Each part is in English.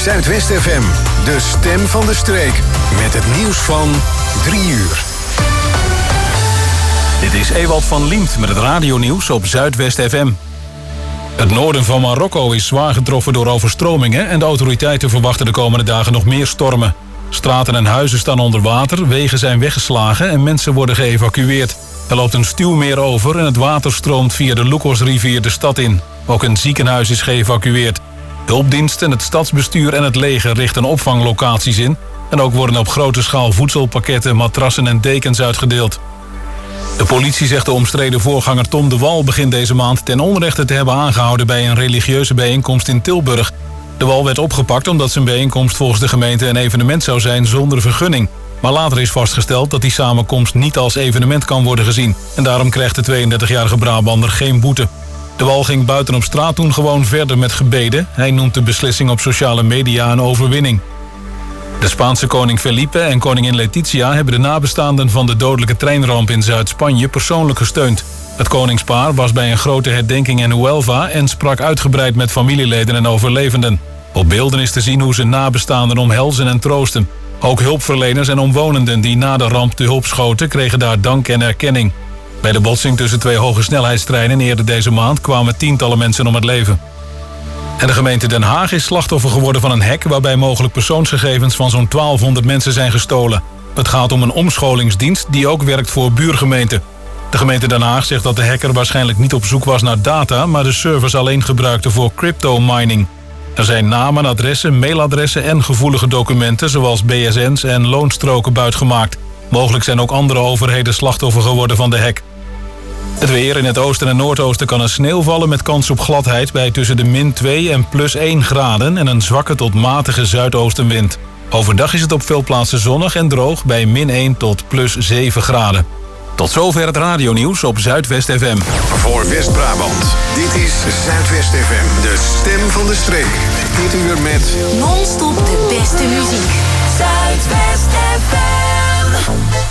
Zuidwest FM, de stem van de streek. Met het nieuws van 3 uur. Dit is Ewald van Liemt met het radionieuws op Zuidwest FM. Het noorden van Marokko is zwaar getroffen door overstromingen en de autoriteiten verwachten de komende dagen nog meer stormen. Straten en huizen staan onder water, wegen zijn weggeslagen en mensen worden geëvacueerd. Er loopt een stuwmeer over en het water stroomt via de Loukosrivier de stad in. Ook een ziekenhuis is geëvacueerd. Hulpdiensten, het stadsbestuur en het leger richten opvanglocaties in. En ook worden op grote schaal voedselpakketten, matrassen en dekens uitgedeeld. De politie zegt de omstreden voorganger Tom de Wal begin deze maand ten onrechte te hebben aangehouden bij een religieuze bijeenkomst in Tilburg. De Wal werd opgepakt omdat zijn bijeenkomst volgens de gemeente een evenement zou zijn zonder vergunning. Maar later is vastgesteld dat die samenkomst niet als evenement kan worden gezien. En daarom krijgt de 32-jarige Brabander geen boete. De Wal ging buiten op straat toen gewoon verder met gebeden. Hij noemt de beslissing op sociale media een overwinning. De Spaanse koning Felipe en koningin Letizia hebben de nabestaanden van de dodelijke treinramp in Zuid-Spanje persoonlijk gesteund. Het koningspaar was bij een grote herdenking in Huelva en sprak uitgebreid met familieleden en overlevenden. Op beelden is te zien hoe ze nabestaanden omhelzen en troosten. Ook hulpverleners en omwonenden die na de ramp te hulp schoten kregen daar dank en erkenning. Bij de botsing tussen 2 hogesnelheidstreinen eerder deze maand kwamen tientallen mensen om het leven. En de gemeente Den Haag is slachtoffer geworden van een hack waarbij mogelijk persoonsgegevens van zo'n 1200 mensen zijn gestolen. Het gaat om een omscholingsdienst die ook werkt voor buurgemeenten. De gemeente Den Haag zegt dat de hacker waarschijnlijk niet op zoek was naar data, maar de servers alleen gebruikte voor crypto-mining. Er zijn namen, adressen, mailadressen en gevoelige documenten zoals BSN's en loonstroken buitgemaakt. Mogelijk zijn ook andere overheden slachtoffer geworden van de hack. Het weer in het oosten en noordoosten kan er sneeuw vallen met kans op gladheid bij tussen de -2 en +1 graden en een zwakke tot matige zuidoostenwind. Overdag is het op veel plaatsen zonnig en droog bij -1 tot +7 graden. Tot zover het radionieuws op Zuidwest FM. Voor West-Brabant, dit is Zuidwest FM, de stem van de streek. Dit uur met non-stop de beste muziek. Zuidwest FM.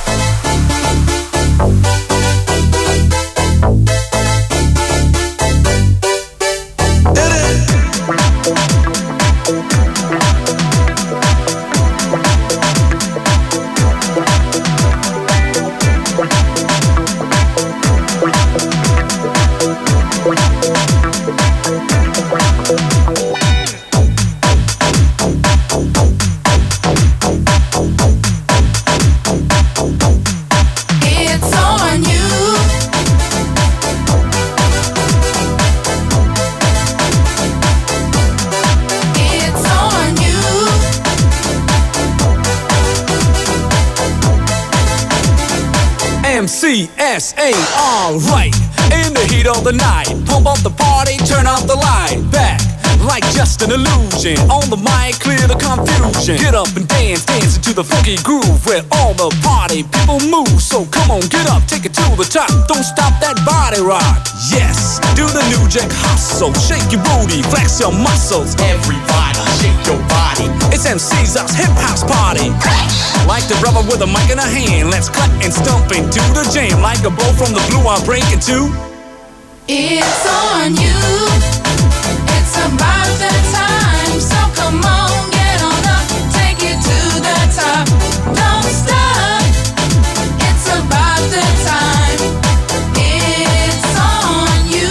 MCSA, alright. In the heat of the night, pump up the party, turn up the light. Back, like just an illusion. On the mic, clear the confusion. Get up and dance, dance into the funky groove where all the party people move. So come on, get up, take it to the top. Don't stop that body rock. Yes, do the new jack hustle. Shake your booty, flex your muscles. Everybody, shake your body. It's MC's hip house party. Like the rubber with a mic in a hand. Let's cut and stomp into the jam. Like a bow from the blue, I'm breaking too. It's on you. It's about that time. So come on, get on up. Take it to the top. Don't stop. It's about that time. It's on you.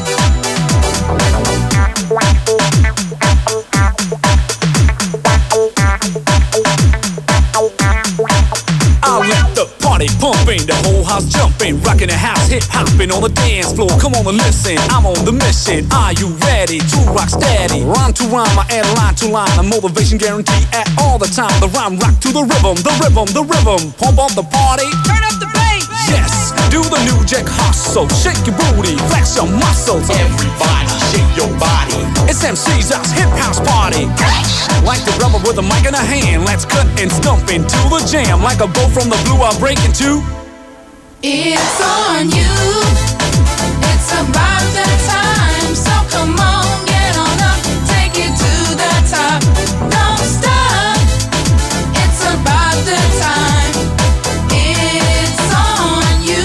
I'll let the party pumping, the whole house jumping, rocking the house, hip hopping on the dance floor. Come on and listen, I'm on the mission. Are you ready to rock steady? Rhyme to rhyme, I add line to line. A motivation guarantee at all the time. The rhyme rock to the rhythm, the rhythm, the rhythm. Pump up the party, turn up the bass. Yes, do the new jack hustle. Shake your booty, flex your muscles. Everybody, shake your body. It's MC's hip house party. Like the rubber with a mic in a hand. Let's cut and stomp into the jam. Like a bow from the blue, I'll break into. It's on you. It's about that time. So come on, get on up. Take it to the top. Don't stop. It's about the time. It's on you.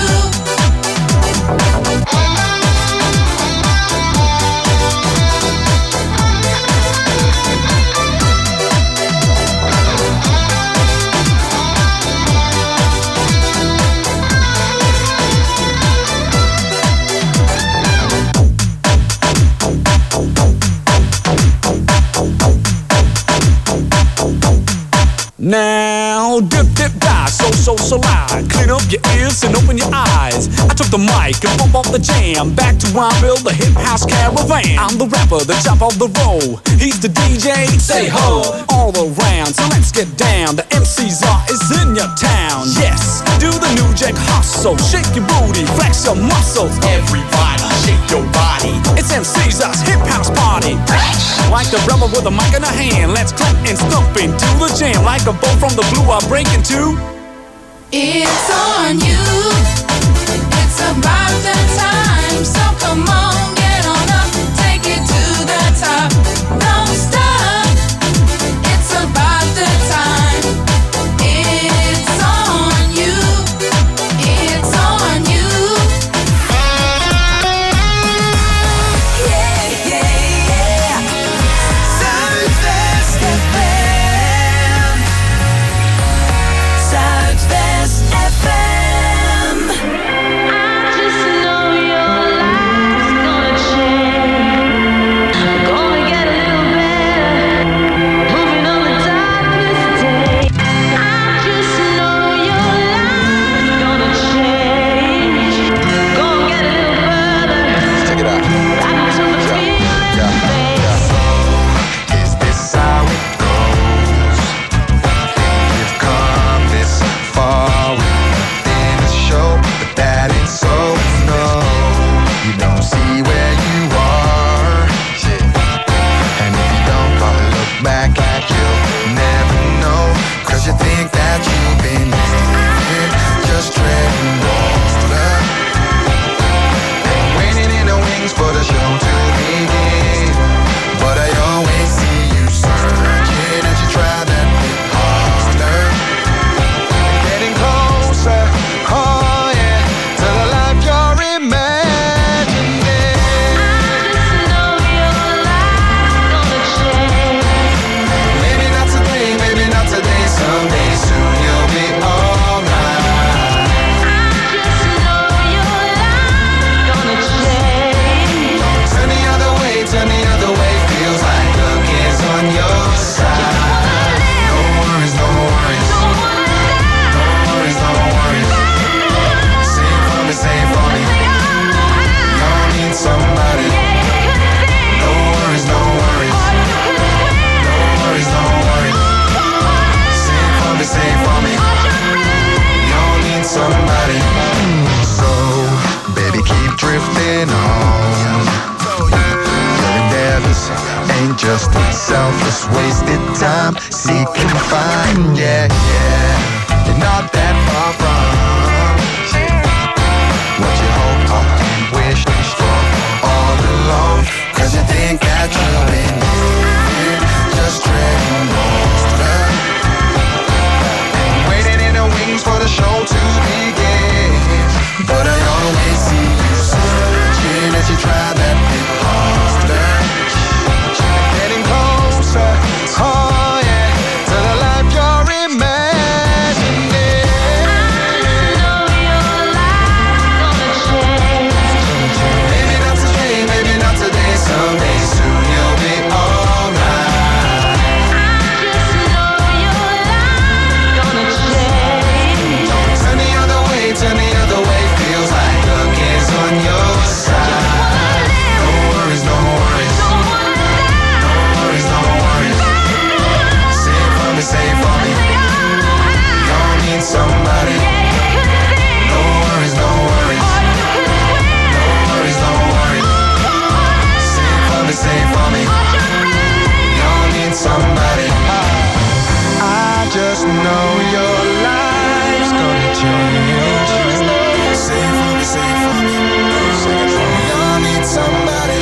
Now, dip, dip, die, so live. Clean up your ears and open your eyes. I took the mic and bump off the jam. Back to Rhymeville, the hip house caravan. I'm the rapper, the top of the roll. He's the DJ, say ho. All around, so let's get down. The MC's is in your town. Yes, do the new jack hustle. Shake your booty, flex your muscles. Everybody, shake your body. It's MC's hip house party. Like the rebel with a mic in a hand. Let's clap and stomp into the jam. Like a bolt from the blue, I break into. It's on you. It's about that time. So come on, get on up, take it to the top. Don't stop. It's about the time. It's on you. It's on you. Yeah, yeah, yeah. Zuidwest FM. Zuidwest FM. I just know your life's gonna change. Gonna get a little better. Moving on the darkest day. I just know your life's gonna change. Gonna get a little further. Check it out. Right into the feeling phase. Is this how it goes? You've come this far with nothing to show, but that ain't so. No, you don't see where you are. And if you don't look back at you, never know. 'Cause you think that you've been living, just treading water, and waiting in the wings for the show to begin. But I always see you searching as you try that bit harder, getting closer, oh yeah, to the life you're imagining. I just know your life's gonna change. Maybe not today, maybe not today, someday soon you'll be alright. I just know your life's gonna change. Turn the other way, feels like luck is on your side. No worries, no worries, no worries, no worries. Sing for me, sing for me. Y'all need somebody. No worries, no worries, no worries, no worries. Sing for me, sing for me. Y'all need somebody. So, baby, keep drifting on. Your endeavors ain't just selfless, wasted time. Seek and find, yeah, yeah. You're not that far from what you hope and wish for all along. 'Cause you think that you've been living, just treading water, and waiting in the wings for the show to begin. But I always see you searching as you try that bit harder, getting closer, oh yeah, to the life you're imagining. I know your life's gonna change. Maybe not today, maybe not today, someday soon you'll be alright. I just know your life's gonna change. Turn the other way, feels like luck is on your side. No worries, no worries, no worries, no worries. Save for me, save for me. Y'all need somebody. No worries, no worries, no worries, no worries. Save for me, save for me. Y'all need somebody. I just know your life's gonna change. Save for me, save for me. Sing it for me. Y'all need somebody.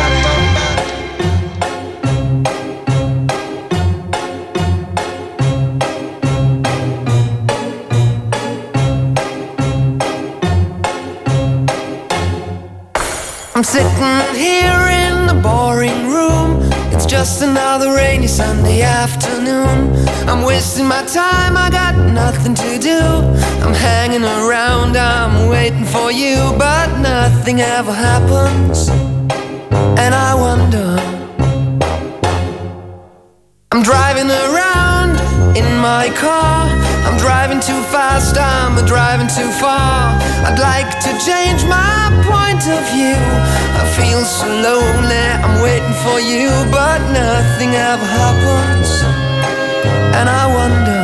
I'm sitting here in the boring room. It's just another rainy Sunday afternoon. I'm wasting my time, I got nothing to do. I'm hanging around, I'm waiting for you, but nothing ever happens. And I wonder, I'm driving around in my car. I'm driving too fast, I'm driving too far. I'd like to change my point of view. I feel so lonely, I'm waiting for you, but nothing ever happens. And I wonder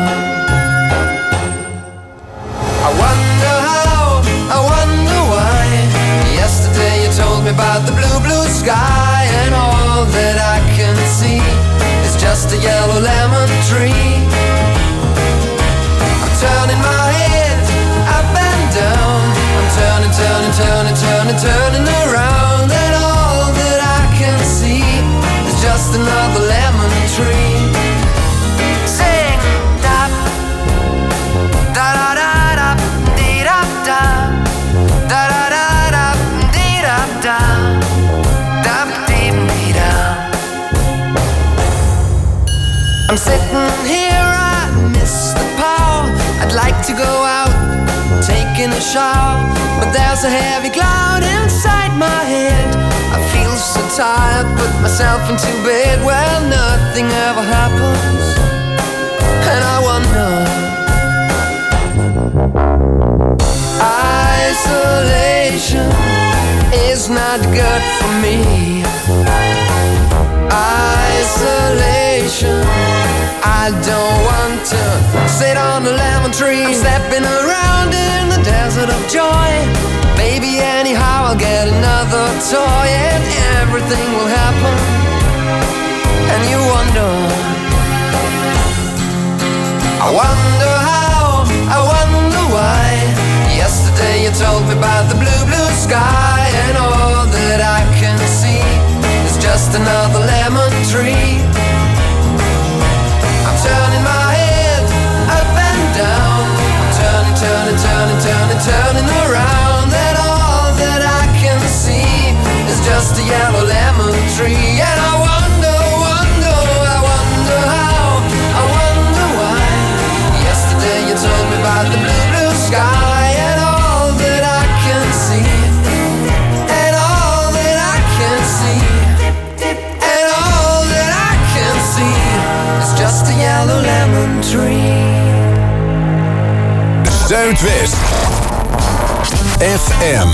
how, I wonder why. Yesterday you told me about the blue, blue sky, and all that I can see is just a yellow lemon tree. I'm turning my head up and down. I'm turning, turning, turning, turning, turning around, and all that I can see is just another lemon tree. Sing, da, da, da, da, da, dee, da, da, da, da, da, da, dee, da, da, da, dee, dee, da. I'm sitting here, I miss the power. I'd like to go out, taking a shower, but there's a heavy cloud inside my head. I feel so tired, put myself into bed. Well, nothing ever happens, and I wonder. Isolation is not good for me. Isolation, I don't want to sit on a lemon tree. I'm stepping around in the desert of joy. Maybe anyhow I'll get another toy, and everything will happen. And you wonder, I wonder how, I wonder why. Yesterday you told me about the blue, blue sky, and all that I can see is just another lemon tree. I'm turning my head up and down. I'm turning, turning, turning, turning, turning around, and all that I can see is just a yellow lemon tree. And I wonder, wonder, I wonder how, I wonder why. Yesterday you told me about the blue, blue sky, and all that I can see, and all that I can see, and all that I can see is just a yellow lemon tree. Zuidwest FM.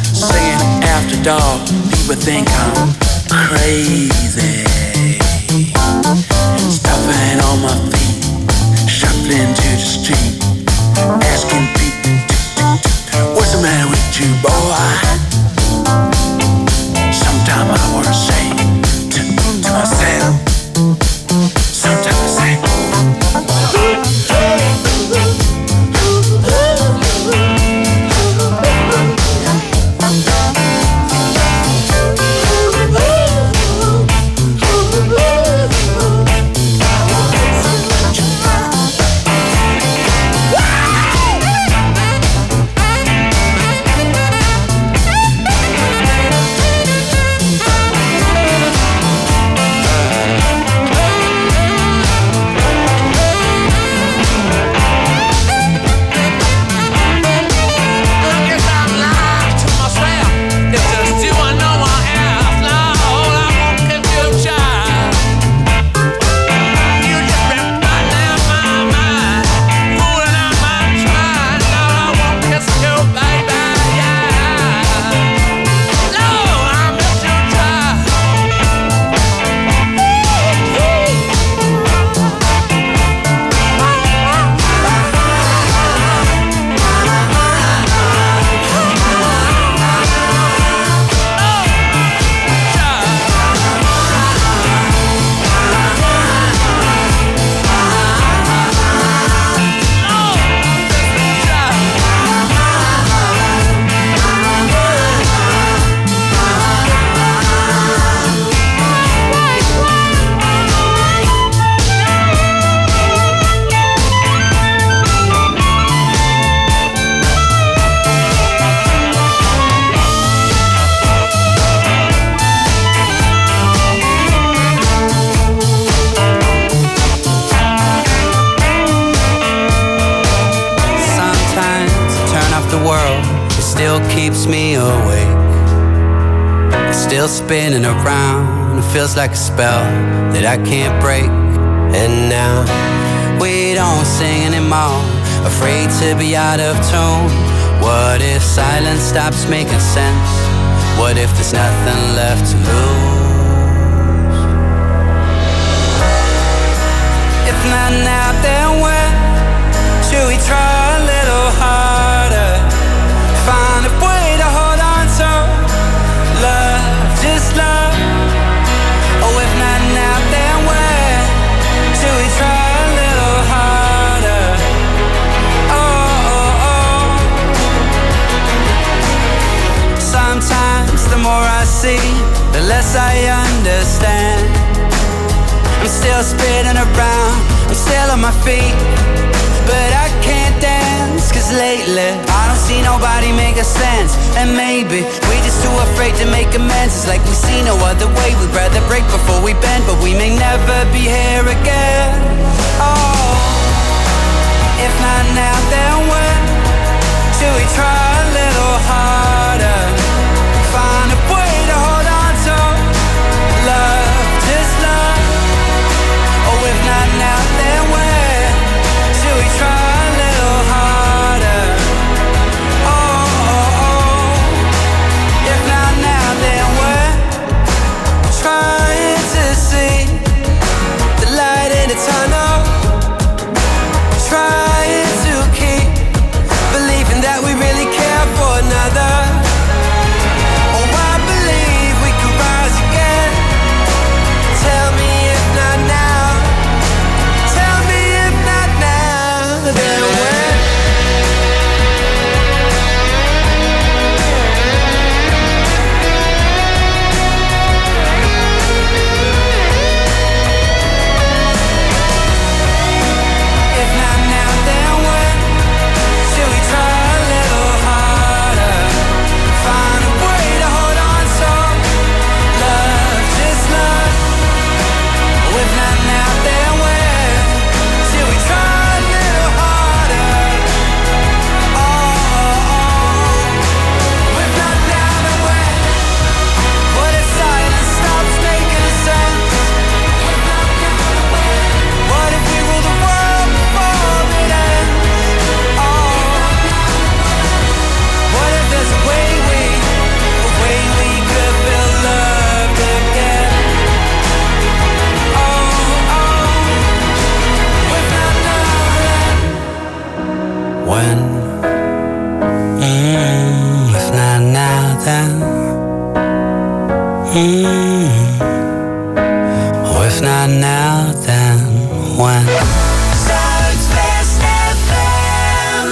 After dark, people think I'm crazy. spinning around. It feels like a spell that I can't break. And now we don't sing anymore, afraid to be out of tune. What if silence stops making sense? What if there's nothing left to lose? If not now, then when? Should we try a little harder? Find a way to hold on to love, just love. Oh, if not now, then when? Should we try a little harder? Oh, oh, oh. Sometimes the more I see, the less I understand. I'm still spinning around, I'm still on my feet, but I can't dance, cause lately I don't see nobody making sense. And maybe we just too afraid to make amends. It's like we see no other way, we'd rather break before we bend, but we may never be here again. Oh, if not now, then when? Should we try a little harder? Find a way to hold on to love, just love. Oh, if not now, then when? Should we try a little harder? Oh, oh, oh. If not now, then when? Trying to see the light in the tunnel, trying to keep believing that we really care for another. Oh, I believe we can rise again. Tell me if not now. Tell me if not now, then when? If not now, then when? Should we try a little harder? Find a way to hold on to love, just love. If not now, then when? Should we try a little harder? Oh, oh, oh. If not now, then when? What if silence stops making sense? What if we rule the world before it ends? Oh, what if there's a way we could feel loved again? Oh, oh, if not now, then when? If not now, then oh, if not now, then when? Southwest FM.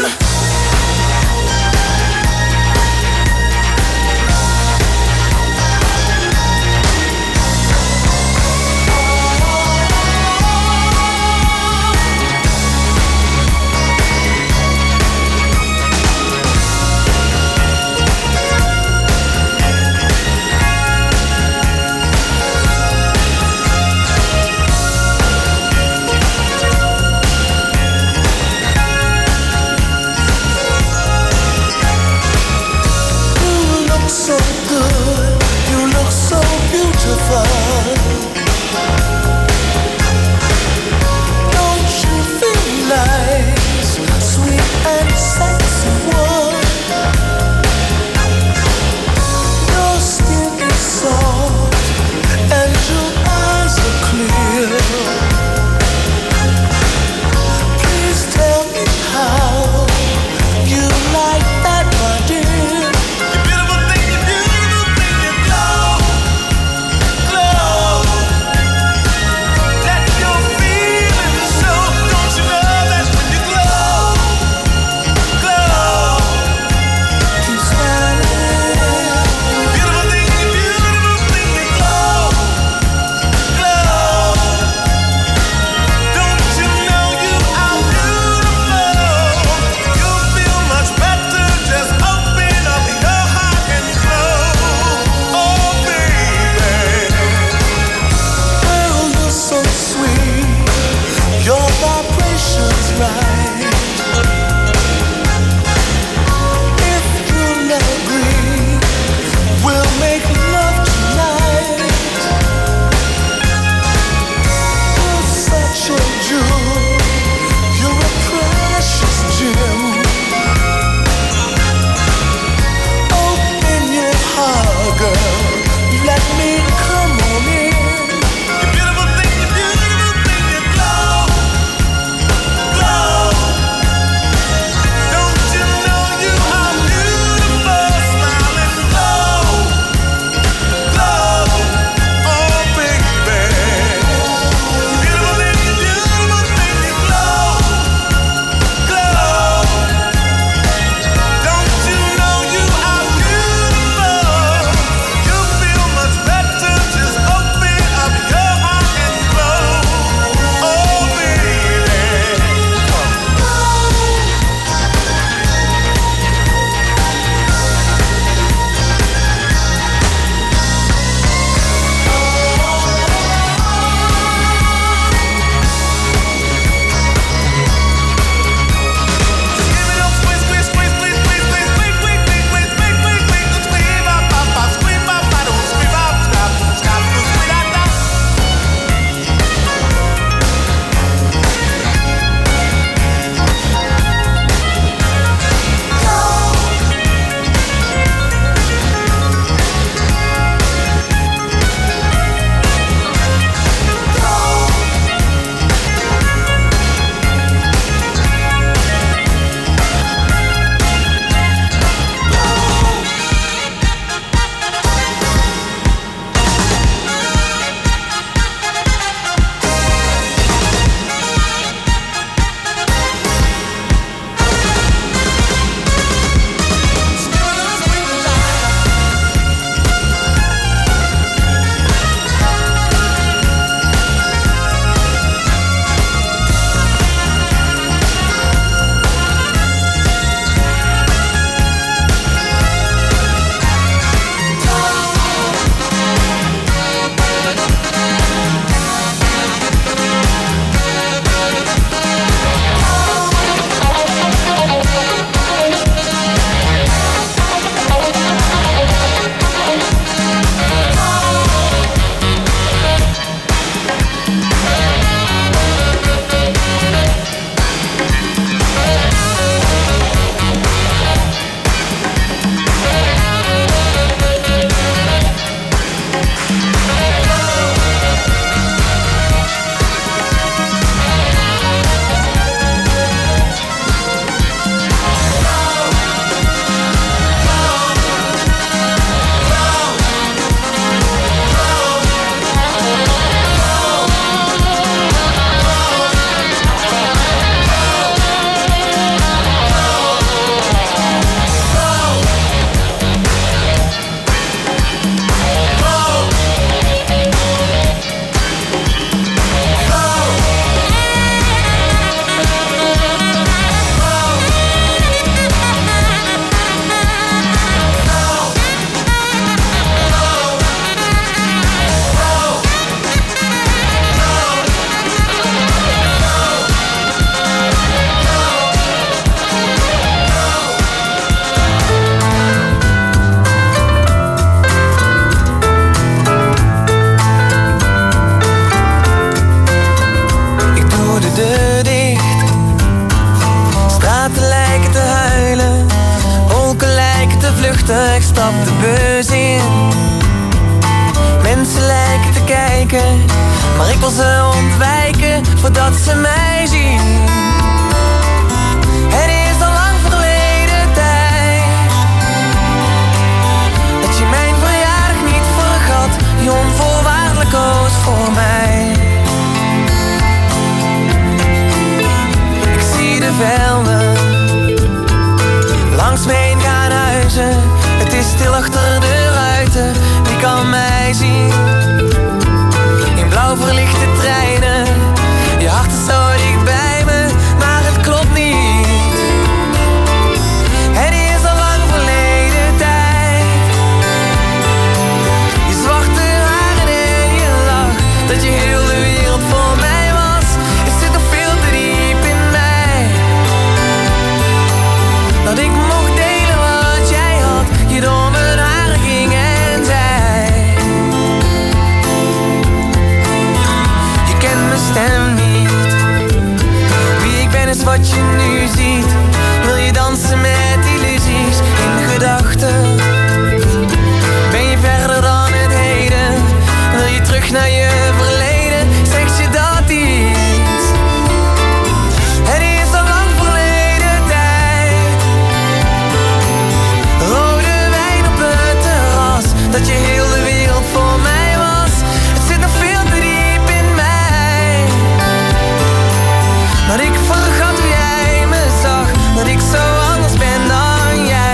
maar ik wil ze ontwijken voordat ze mij zien. Het is al lang verleden tijd dat je mijn verjaardag niet vergat, je onvoorwaardelijk koos voor mij. Ik zie de velden langs me heen gaan huizen. Het is stil achter de ruiten, wie kan mij zien? In blauw verlichte treinen, je hart is zo dicht bij me, maar het klopt niet. Het is al lang verleden tijd. Je zwarte haren en je lach, dat je heel de wereld voor mij was. Het zit nog veel te diep in mij, dat ik mocht delen wat jij had, je door mijn haren ging en zei. Je kent mijn stem niet, wie ik ben is wat je nu ziet. Wil je dansen met illusies in gedachten? Ben je verder dan het heden? Wil je terug naar je verleden? Zegt je dat iets? Het is al lang verleden tijd. Rode wijn op het terras, dat je heel de wereld voor mij was. Het zit nog veel te diep in mij, dat ik vergat hoe jij me zag, dat ik zo anders ben dan jij.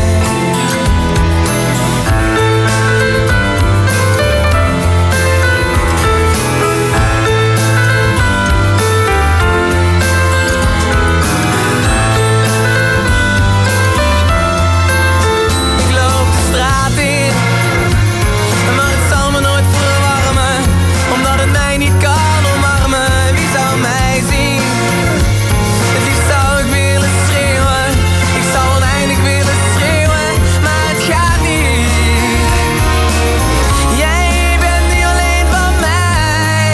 Ik loop de straat in, maar het zal me nooit verwarmen, omdat het mij niet kan omarmen. Wie zou mij zien? Het liefst zou ik willen schreeuwen, ik zou oneindig willen schreeuwen, maar het gaat niet. Jij bent niet alleen van mij.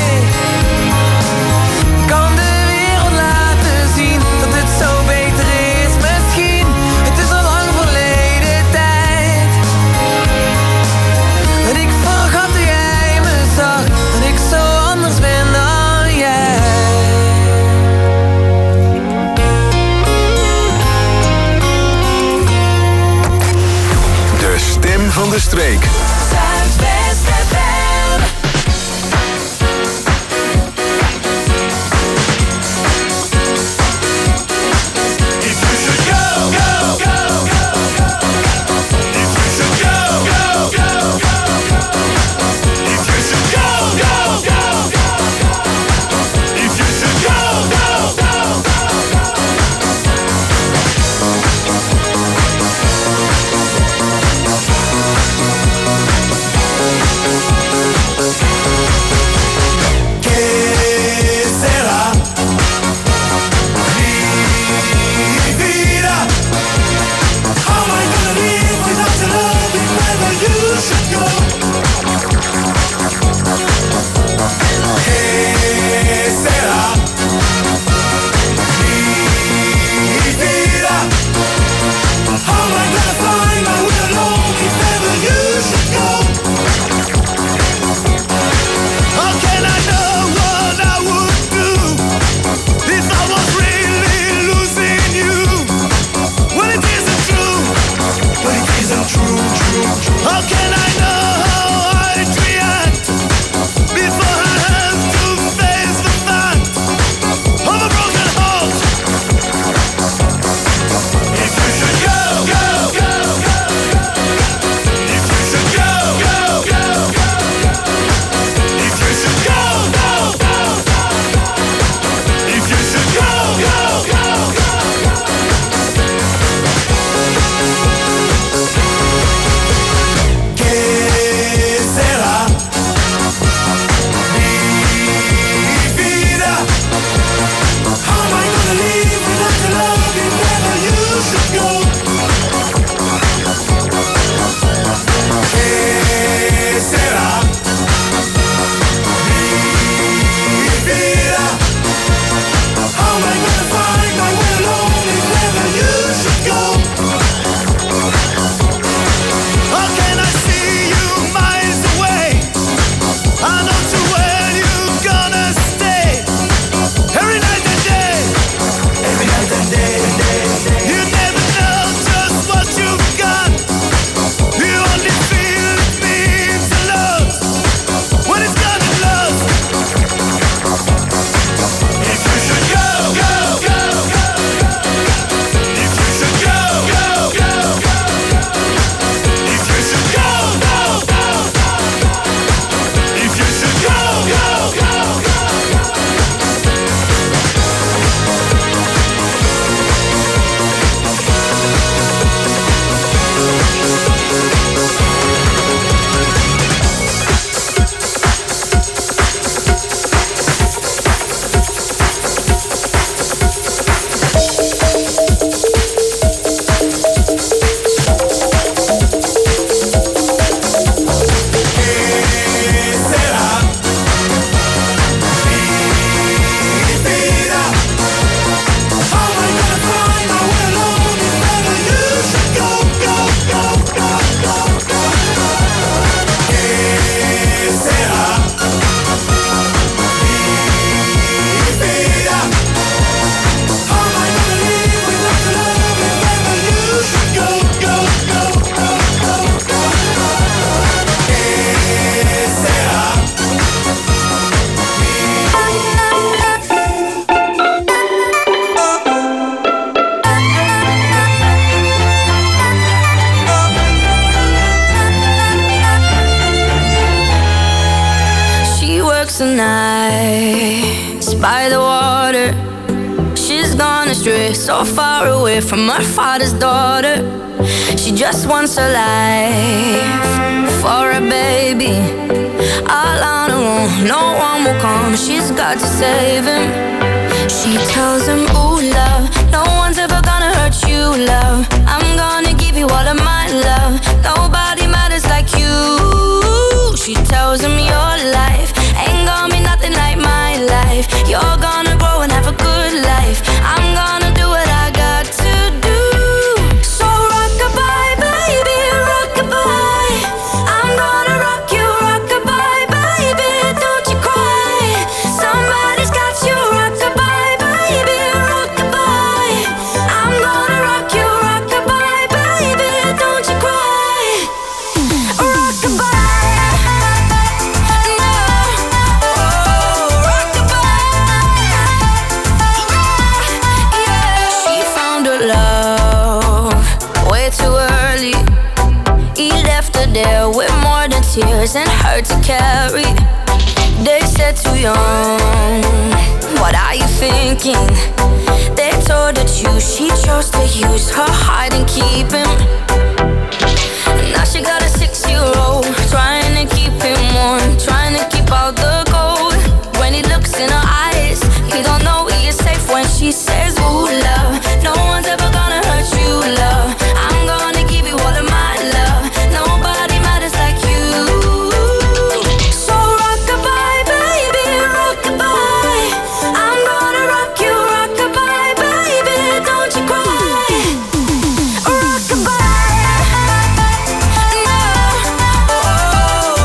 Kan de wereld laten zien dat het zo beter is misschien. Het is al lang verleden tijd, dat ik vergat hoe jij me zag, dat ik zo anders ben dan jij. De stem van de streek. Zuidwest FM. If you should go, go, go, go, go. If you should go, go, go, go, go. If you should go, go, go, go, go. If you should go, go, go, go, go. looks so nice by the water. She's gone astray, so far away from her father's daughter. She just wants a life for a baby. All on her own, no one will come. She's got to save him. She tells him, ooh, love, no one's ever gonna hurt you, love. I'm gonna give you all of my love. Nobody matters like you. She tells him your life ain't gonna be nothing like my life. You're gonna grow and have a good life. I'm gonna do what I got to do. So rock-a-bye, baby, rock-a-bye. I'm gonna rock you, rock-a-bye, baby, don't you cry. Somebody's got you, rock-a-bye, baby, rock-a-bye. I'm gonna rock you, rock-a-bye, baby, don't you cry. Rock-a-bye. There with more than tears and hurt to carry. They said too young, what are you thinking? They told her choose, she chose to use her heart and keep him. Now she got a 6-year-old, trying to keep him warm, trying to keep out the cold. When he looks in her eyes, he don't know he is safe when she says, ooh, love, no one's ever gonna hurt you, love. I'm gonna give you all of my love. Nobody matters like you. So rock-a-bye, baby, rock-a-bye. I'm gonna rock you, rock-a-bye, baby, don't you cry. Rock-a-bye, no, oh,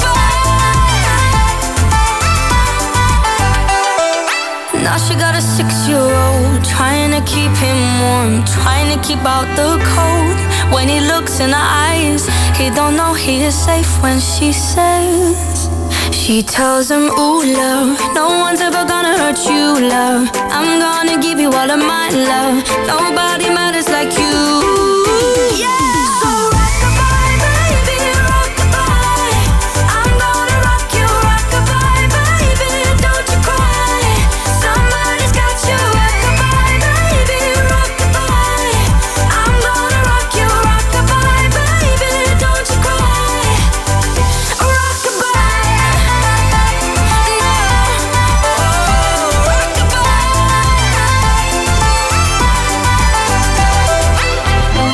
rock-a-bye. Now she got a 6-year-old, trying to keep him warm, trying to keep out the cold. When he looks in her eyes, he don't know he is safe when she says. She tells him, ooh, love, no one's ever gonna hurt you, love. I'm gonna give you all of my love. Nobody matters like you. Yeah. So rock-a-bye, baby, rock-a-bye. I'm gonna rock you, rock-a-bye, baby, don't you cry. Somebody's got you, rock-a-bye, baby, rock-a-bye. I'm gonna rock you, rock-a-bye, baby, don't you cry. Rock-a-bye, no, oh, rock-a-bye.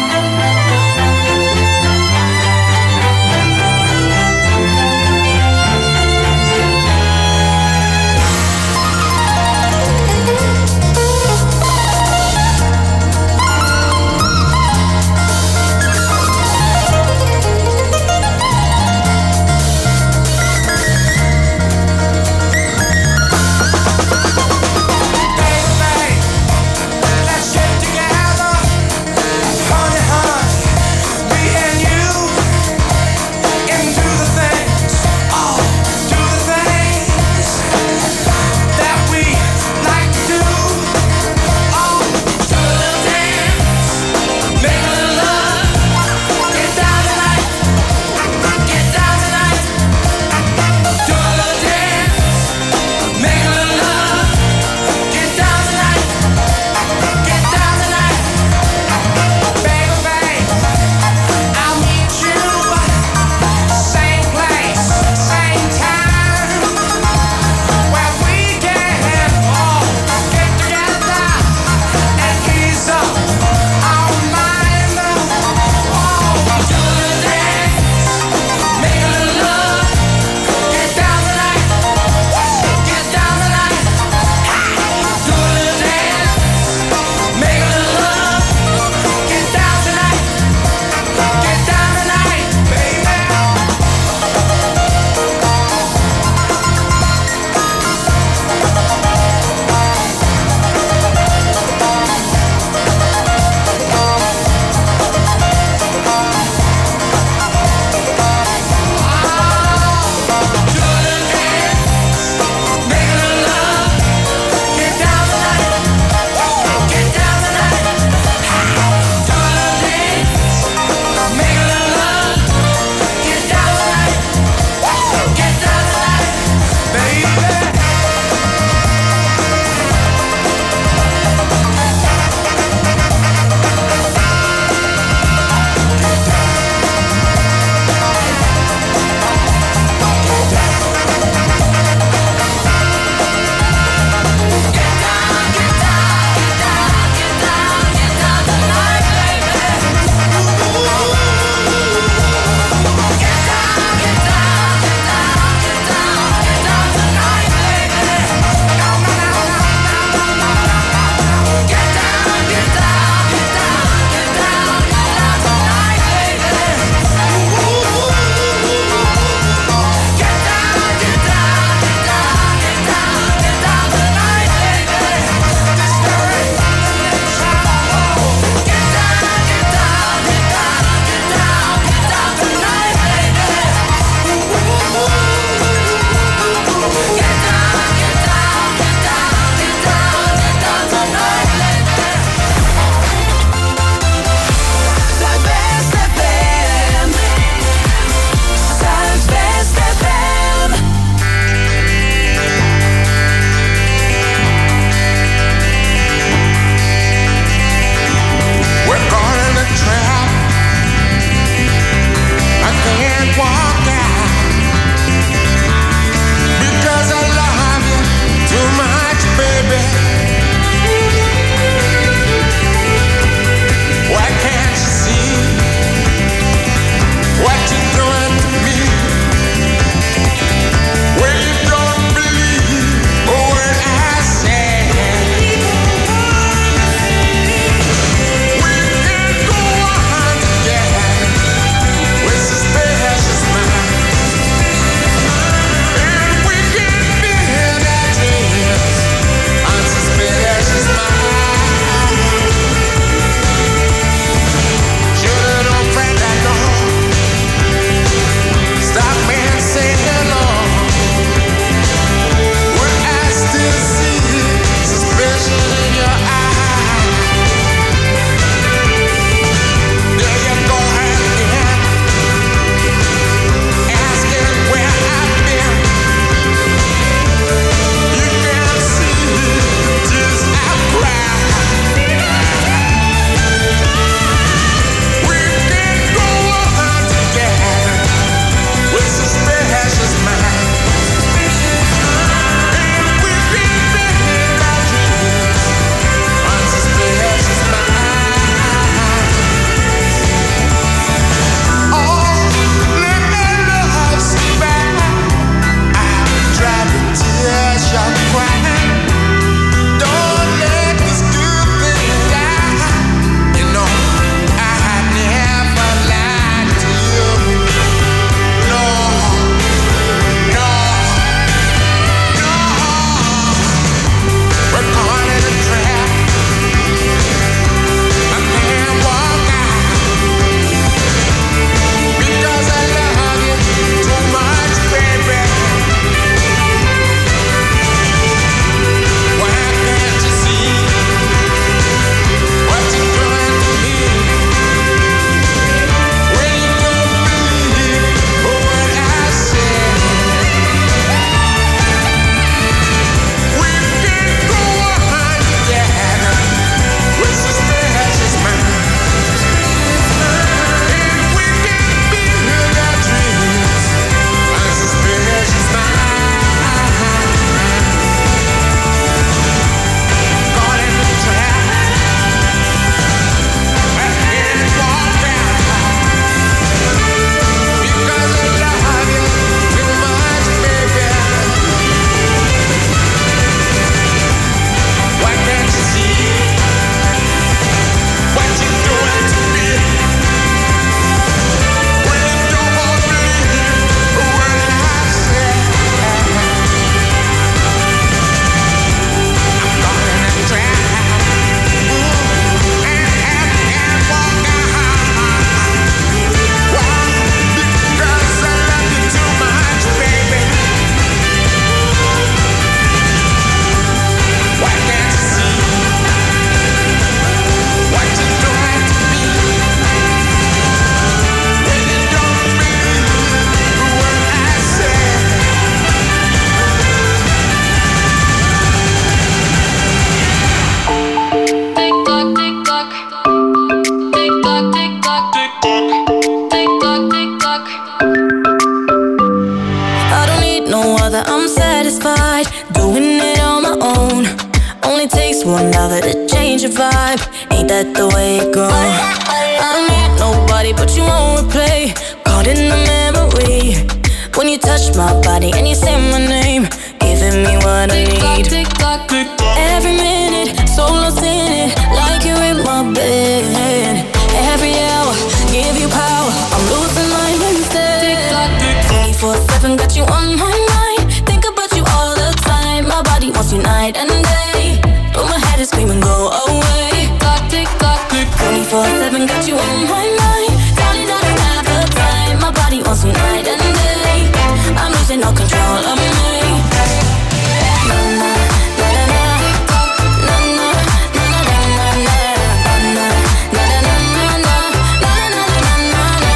Only takes one other to change your vibe. Ain't that the way it goes? I don't need nobody but you won't replay. Caught in the memory when you touch my body and you say my name, giving me what I need. Tick tock, tick tock. Every minute, so lost in it, like you're in my bed. Every hour, give you power. I'm losing mine instead. Tick tock, tick tock. 24/7, got you on my mind. Think about you all the time. My body wants you night and day, but my head is screaming, go away. Tick tock, tick tock, tick tock. 24/7, got you on my mind. Darling, I don't have the time. My body wants you night and day. I'm losing all control of me. Na na na na na. Na na na na na na na. Na na na na na. Na na na na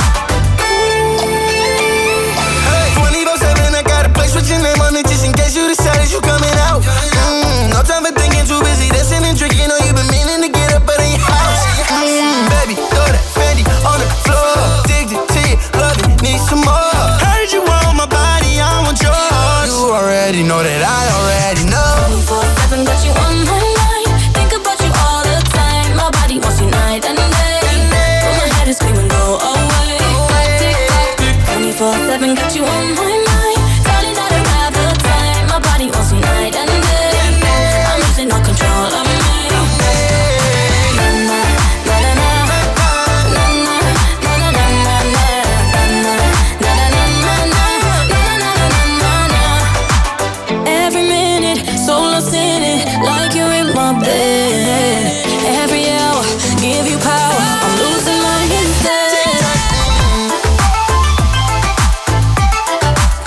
Hey, 24/7, I got a place with your name on it, just in case you decided you coming out. No time for thinking, too busy dancing and drinking. Know you've been meaning to get up out of your house. Baby, throw that Fendi on the floor. Addicted to you, love it, need some more. Heard you want my body, I want yours. You already know that I already know. 24/7, got you on my mind. Think about you all the time. My body wants you night and day, but my head is screaming, go away. Tick tock, tick tock. 24/7, got you on my mind. Darling, I don't have the time. My body wants you night and day. I'm losing all control of me. Na na na na na. Na na na na na na na. Na na na na na. Na na na na na. Every minute, so lost in it, like you're in my bed. Every hour, give you power. I'm losing mine instead.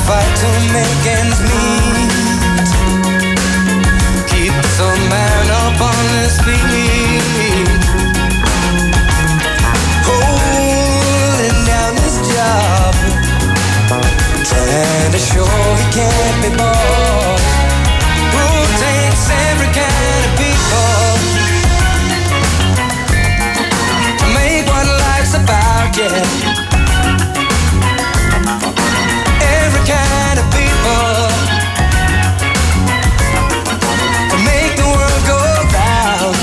fight to make ends meet. Keeps a man up on his feet. Holding down his job, trying to show he can't be bought. Who takes every kind of people to make what life's about, yeah. Every kind of people to make the world go round.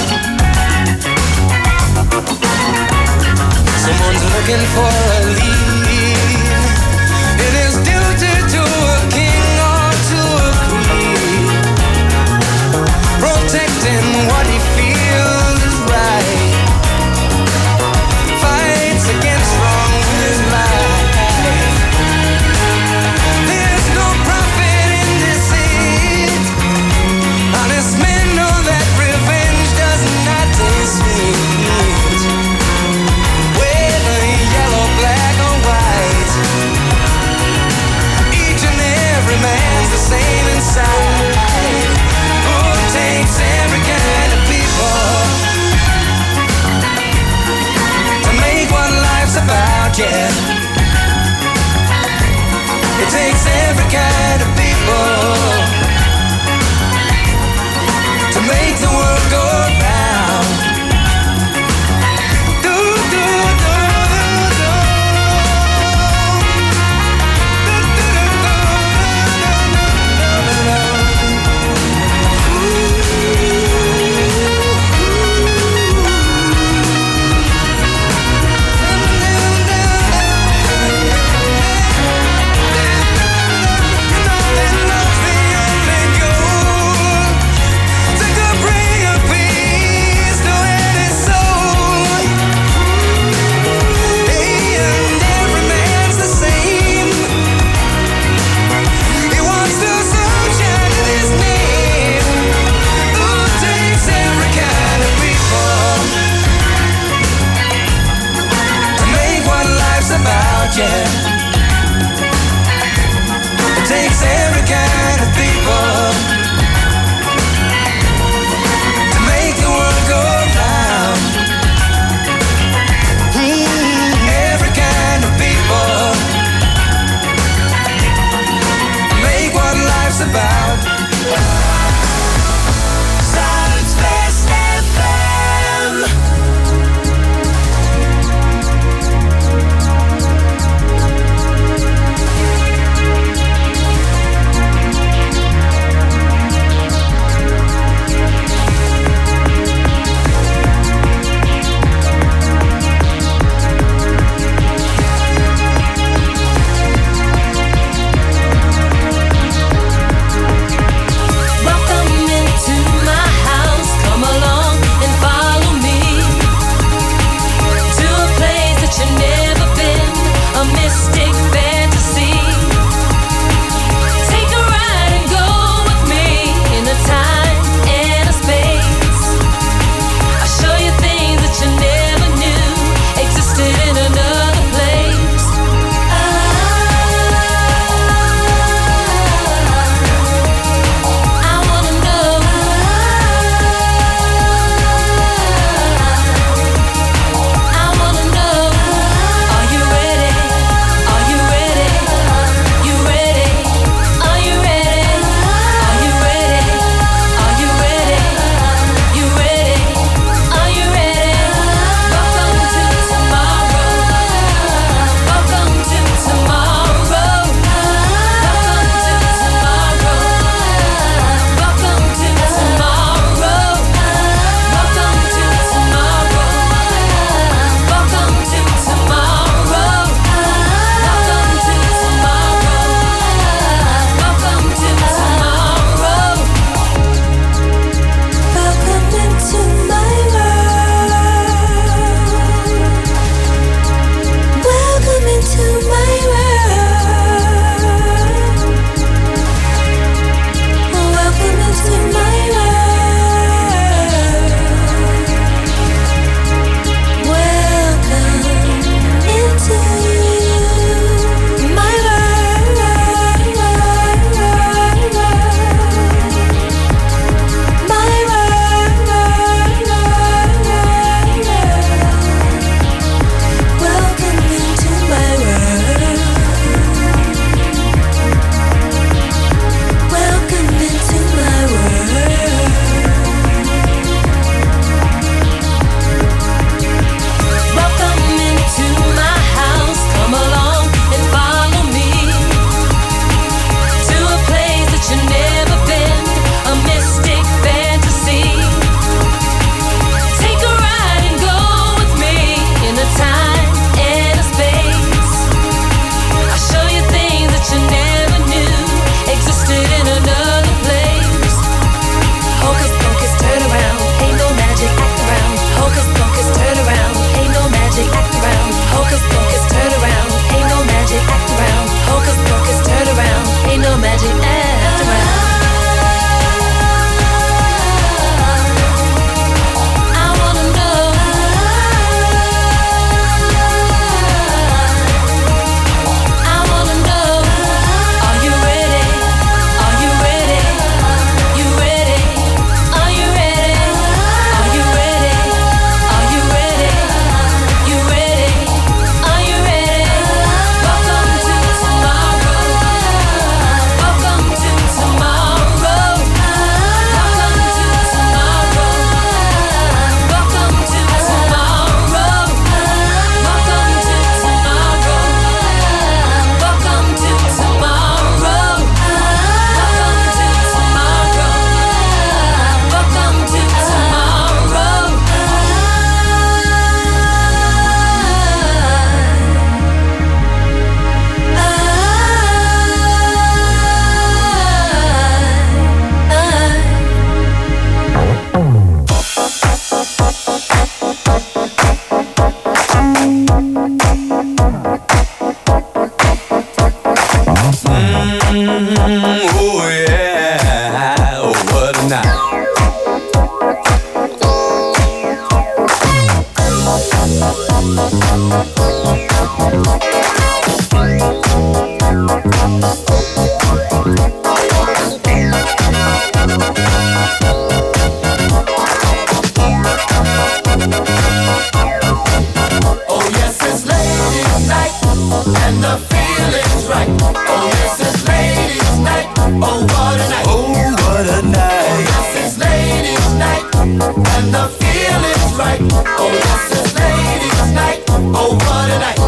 Someone's looking for a lead. It is duty to a king or to a queen, protecting what he feels is right. Fights against wrong with his life. There's no profit in deceit. Honest men know that revenge does not taste sweet. Whether yellow, black or white, each and every man's the same inside. Who takes every kind of people to make what life's about, yeah. It takes every kind of people to make the world go round. Do, do, do, do, do. Nothing lost the feeling's right. Oh yes, it's ladies' night. Oh what a night. Oh, what a night. Yes, it's ladies' night. And the feeling's right. Oh yes, it's ladies' night. Oh what a night.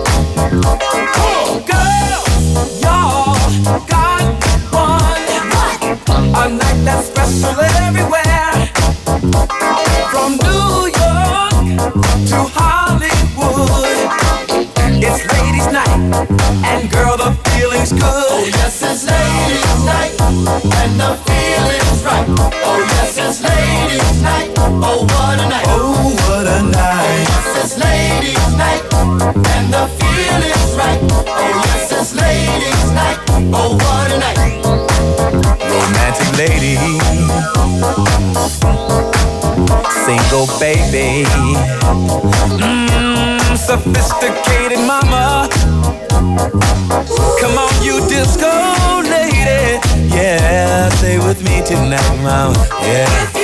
Girls, y'all got one. A night that's special everywhere. From New York to Hollywood. It's ladies' night, and girl, the feeling's good. Oh yes, it's ladies' night, and the feeling's right. Oh yes, it's ladies' night. Oh what a night. Oh, what a night. Yes, it's ladies' night, and the feeling's right. Oh yes, it's ladies' night. Oh what a night. Romantic lady, single baby, sophisticated mama. Come on, you disco lady, yeah, stay with me tonight, mama. Yeah.